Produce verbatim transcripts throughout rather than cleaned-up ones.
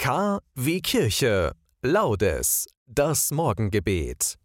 K wie Kirche. Laudes, das Morgengebet.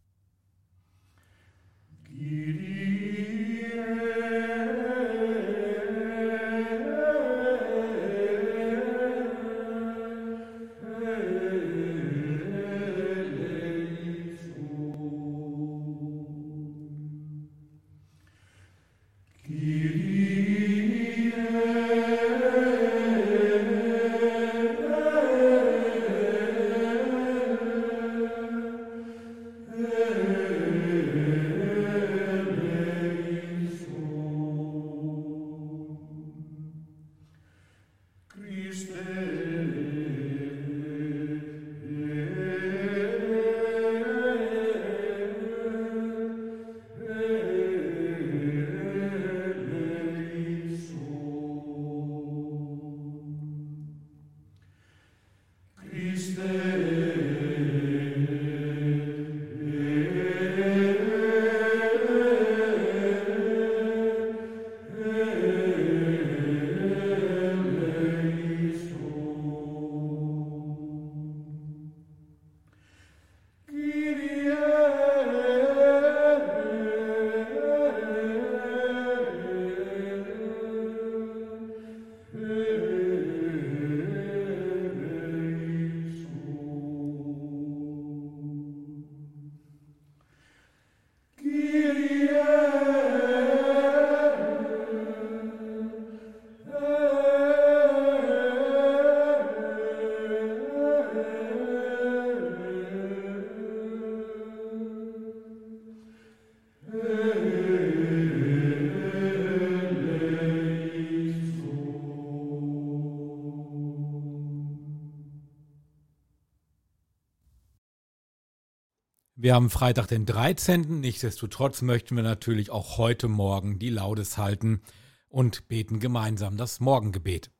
Wir haben Freitag, den dreizehnten Nichtsdestotrotz möchten wir natürlich auch heute Morgen die Laudes halten und beten gemeinsam das Morgengebet.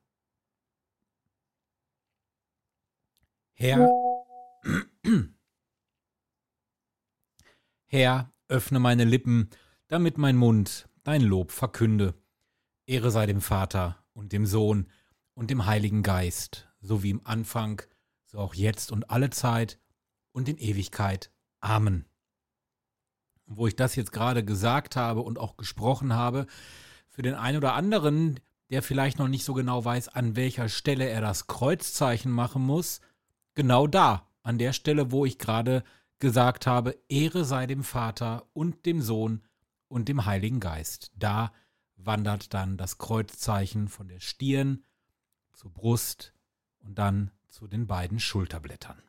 Herr, Herr, öffne meine Lippen, damit mein Mund dein Lob verkünde. Ehre sei dem Vater und dem Sohn und dem Heiligen Geist, so wie im Anfang, so auch jetzt und alle Zeit und in Ewigkeit. Amen. Wo ich das jetzt gerade gesagt habe und auch gesprochen habe, für den einen oder anderen, der vielleicht noch nicht so genau weiß, an welcher Stelle er das Kreuzzeichen machen muss, genau da, an der Stelle, wo ich gerade gesagt habe, Ehre sei dem Vater und dem Sohn und dem Heiligen Geist. Da wandert dann das Kreuzzeichen von der Stirn zur Brust und dann zu den beiden Schulterblättern.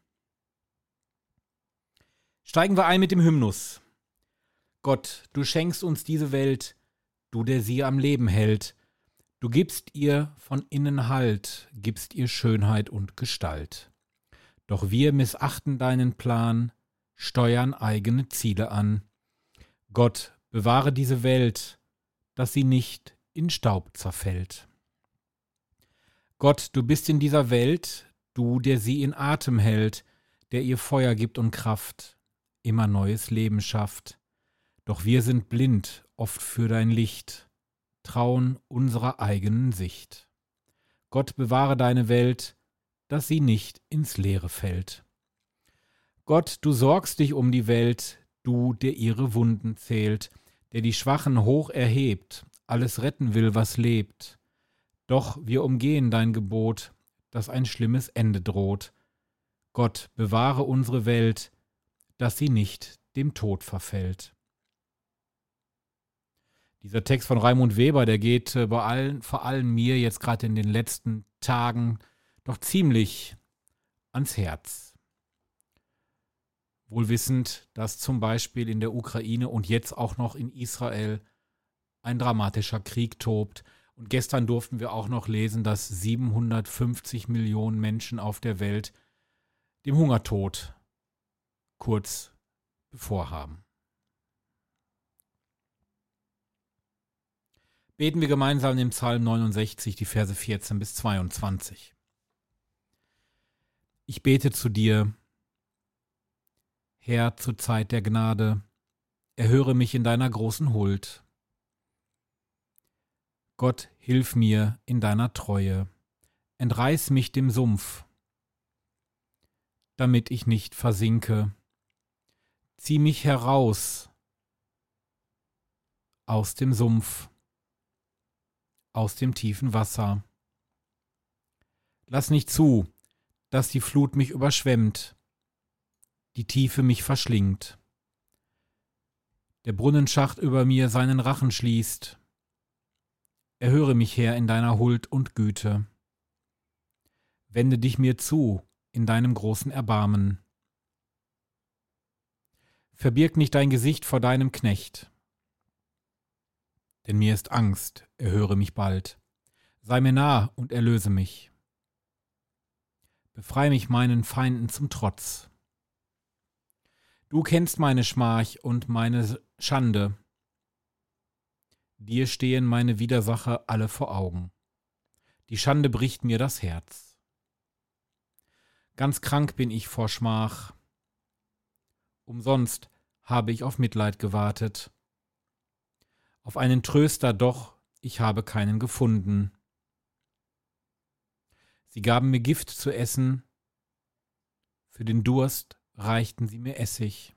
Steigen wir ein mit dem Hymnus. Gott, du schenkst uns diese Welt, du, der sie am Leben hält. Du gibst ihr von innen Halt, gibst ihr Schönheit und Gestalt. Doch wir missachten deinen Plan, steuern eigene Ziele an. Gott, bewahre diese Welt, dass sie nicht in Staub zerfällt. Gott, du bist in dieser Welt, du, der sie in Atem hält, der ihr Feuer gibt und Kraft, immer neues Leben schafft. Doch wir sind blind oft für dein Licht, trauen unserer eigenen Sicht. Gott, bewahre deine Welt, dass sie nicht ins Leere fällt. Gott, du sorgst dich um die Welt, du, der ihre Wunden zählt, der die Schwachen hoch erhebt, alles retten will, was lebt. Doch wir umgehen dein Gebot, dass ein schlimmes Ende droht. Gott, bewahre unsere Welt, dass sie nicht dem Tod verfällt. Dieser Text von Raimund Weber, der geht bei allen, vor allem mir jetzt gerade in den letzten Tagen doch ziemlich ans Herz. Wohl wissend, dass zum Beispiel in der Ukraine und jetzt auch noch in Israel ein dramatischer Krieg tobt. Und gestern durften wir auch noch lesen, dass siebenhundertfünfzig Millionen Menschen auf der Welt dem Hungertod kurz bevorhaben. Beten wir gemeinsam im Psalm neunundsechzig, die Verse vierzehn bis zweiundzwanzig. Ich bete zu dir, Herr, zur Zeit der Gnade, erhöre mich in deiner großen Huld. Gott, hilf mir in deiner Treue, entreiß mich dem Sumpf, damit ich nicht versinke. Zieh mich heraus aus dem Sumpf, aus dem tiefen Wasser. Lass nicht zu, dass die Flut mich überschwemmt, die Tiefe mich verschlingt. Der Brunnenschacht über mir seinen Rachen schließt. Erhöre mich, Herr, in deiner Huld und Güte. Wende dich mir zu in deinem großen Erbarmen. Verbirg nicht dein Gesicht vor deinem Knecht. Denn mir ist Angst, erhöre mich bald. Sei mir nah und erlöse mich. Befreie mich meinen Feinden zum Trotz. Du kennst meine Schmach und meine Schande. Dir stehen meine Widersacher alle vor Augen. Die Schande bricht mir das Herz. Ganz krank bin ich vor Schmach. Umsonst habe ich auf Mitleid gewartet. Auf einen Tröster doch, ich habe keinen gefunden. Sie gaben mir Gift zu essen, für den Durst reichten sie mir Essig.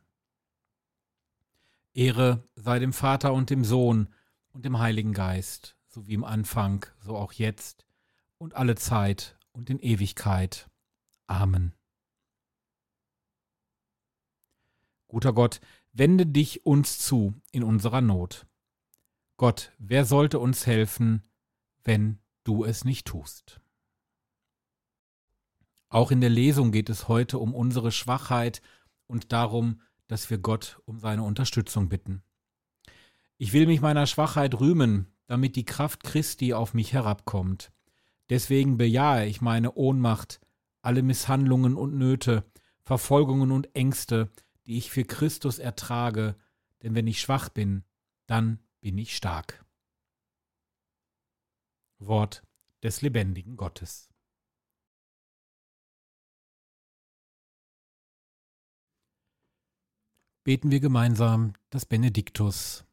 Ehre sei dem Vater und dem Sohn und dem Heiligen Geist, so wie im Anfang, so auch jetzt und alle Zeit und in Ewigkeit. Amen. Guter Gott, wende dich uns zu in unserer Not. Gott, wer sollte uns helfen, wenn du es nicht tust? Auch in der Lesung geht es heute um unsere Schwachheit und darum, dass wir Gott um seine Unterstützung bitten. Ich will mich meiner Schwachheit rühmen, damit die Kraft Christi auf mich herabkommt. Deswegen bejahe ich meine Ohnmacht, alle Misshandlungen und Nöte, Verfolgungen und Ängste, die ich für Christus ertrage, denn wenn ich schwach bin, dann bin ich stark. Wort des lebendigen Gottes. Beten wir gemeinsam das Benediktus.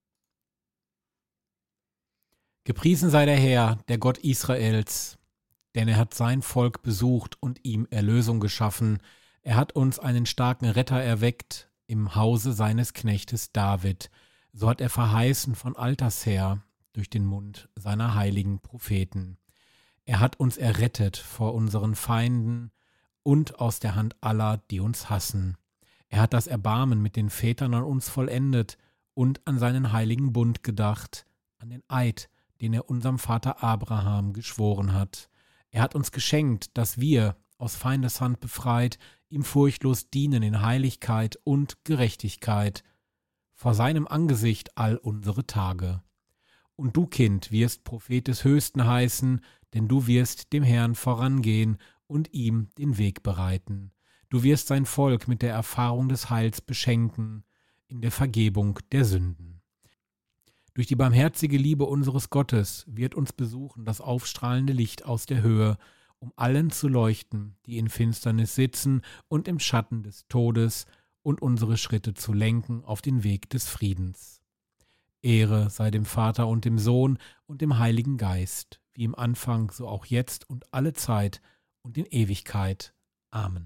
Gepriesen sei der Herr, der Gott Israels, denn er hat sein Volk besucht und ihm Erlösung geschaffen. Er hat uns einen starken Retter erweckt im Hause seines Knechtes David. So hat er verheißen von alters her durch den Mund seiner heiligen Propheten. Er hat uns errettet vor unseren Feinden und aus der Hand aller, die uns hassen. Er hat das Erbarmen mit den Vätern an uns vollendet und an seinen heiligen Bund gedacht, an den Eid, den er unserem Vater Abraham geschworen hat. Er hat uns geschenkt, dass wir, aus Feindeshand befreit, ihm furchtlos dienen in Heiligkeit und Gerechtigkeit, vor seinem Angesicht all unsere Tage. Und du, Kind, wirst Prophet des Höchsten heißen, denn du wirst dem Herrn vorangehen und ihm den Weg bereiten. Du wirst sein Volk mit der Erfahrung des Heils beschenken, in der Vergebung der Sünden. Durch die barmherzige Liebe unseres Gottes wird uns besuchen das aufstrahlende Licht aus der Höhe, um allen zu leuchten, die in Finsternis sitzen und im Schatten des Todes, und unsere Schritte zu lenken auf den Weg des Friedens. Ehre sei dem Vater und dem Sohn und dem Heiligen Geist, wie im Anfang, so auch jetzt und alle Zeit und in Ewigkeit. Amen.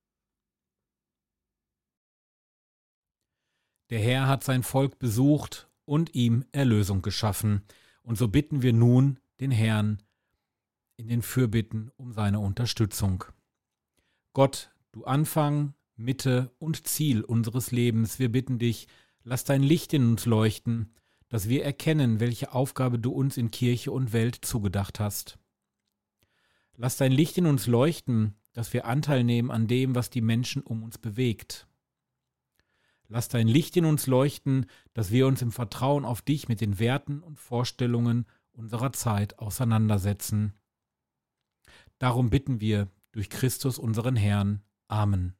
Der Herr hat sein Volk besucht und ihm Erlösung geschaffen. Und so bitten wir nun den Herrn in den Fürbitten um seine Unterstützung. Gott, du Anfang, Mitte und Ziel unseres Lebens, wir bitten dich, lass dein Licht in uns leuchten, dass wir erkennen, welche Aufgabe du uns in Kirche und Welt zugedacht hast. Lass dein Licht in uns leuchten, dass wir Anteil nehmen an dem, was die Menschen um uns bewegt. Lass dein Licht in uns leuchten, dass wir uns im Vertrauen auf dich mit den Werten und Vorstellungen unserer Zeit auseinandersetzen. Darum bitten wir durch Christus unseren Herrn. Amen.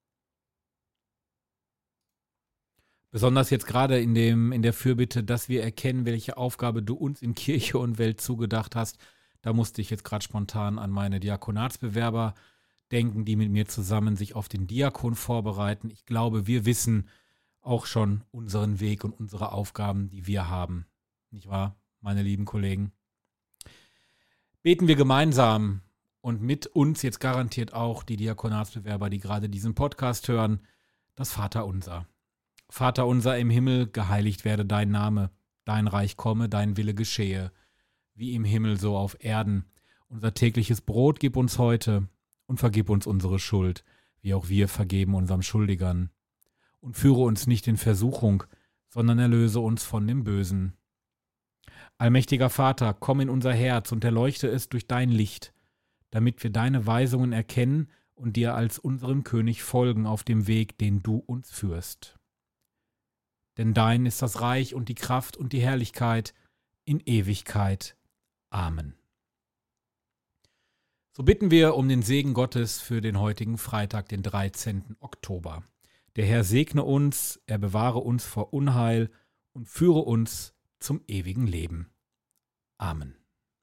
Besonders jetzt gerade in dem, in der Fürbitte, dass wir erkennen, welche Aufgabe du uns in Kirche und Welt zugedacht hast, da musste ich jetzt gerade spontan an meine Diakonatsbewerber denken, die mit mir zusammen sich auf den Diakon vorbereiten. Ich glaube, wir wissen auch schon unseren Weg und unsere Aufgaben, die wir haben. Nicht wahr, meine lieben Kollegen? Beten wir gemeinsam und mit uns jetzt garantiert auch die Diakonatsbewerber, die gerade diesen Podcast hören, das Vaterunser. Vaterunser im Himmel, geheiligt werde dein Name, dein Reich komme, dein Wille geschehe, wie im Himmel so auf Erden. Unser tägliches Brot gib uns heute und vergib uns unsere Schuld, wie auch wir vergeben unseren Schuldigern. Und führe uns nicht in Versuchung, sondern erlöse uns von dem Bösen. Allmächtiger Vater, komm in unser Herz und erleuchte es durch dein Licht, damit wir deine Weisungen erkennen und dir als unserem König folgen auf dem Weg, den du uns führst. Denn dein ist das Reich und die Kraft und die Herrlichkeit in Ewigkeit. Amen. So bitten wir um den Segen Gottes für den heutigen Freitag, den dreizehnten Oktober. Der Herr segne uns, er bewahre uns vor Unheil und führe uns zum ewigen Leben. Amen.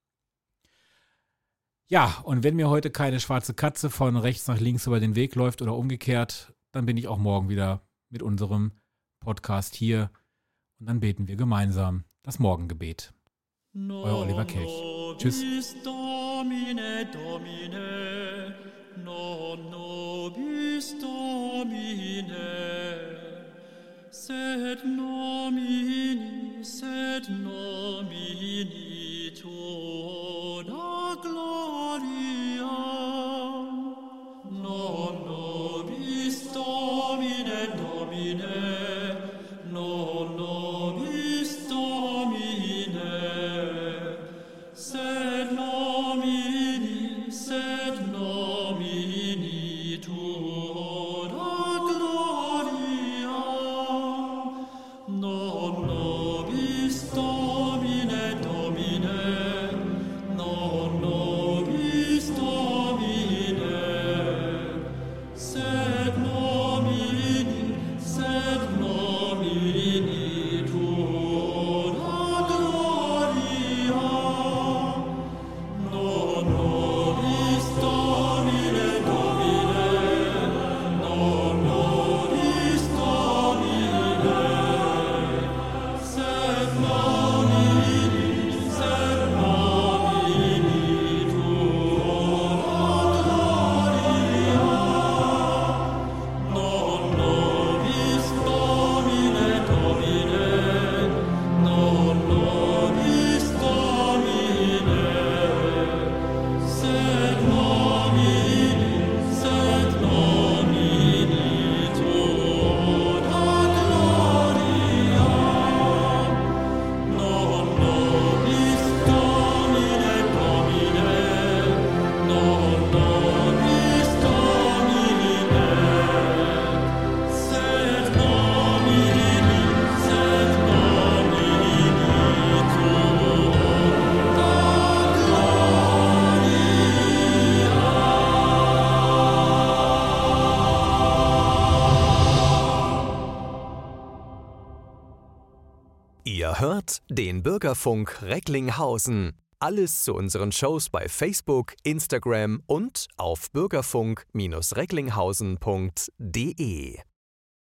Ja, und wenn mir heute keine schwarze Katze von rechts nach links über den Weg läuft oder umgekehrt, dann bin ich auch morgen wieder mit unserem Podcast hier und dann beten wir gemeinsam das Morgengebet. Euer Oliver Kelch. Tschüss. Domine, Domine, non nobis Domine, sed nomini, sed nomini tua gloria, non nobis Domine, Domine, non nobis Domine, sed nomini, sed nomini tua gloria, non nobis Domine, Domine, non nobis Domine, sed nomini, sed nomini tua gloria, non nobis Domine, Domine, non nobis Domine, sed nomini, sed nomini tua gloria, non nobis Domine, Domine, non nobis Domine, sed nomini, sed nomini tua gloria, non nobis Domine, Domine, non nobis Domine, sed nomini, sed nomini Ihr hört den Bürgerfunk Recklinghausen. Alles zu unseren Shows bei Facebook, Instagram und auf bürgerfunk Bindestrich recklinghausen punkt de.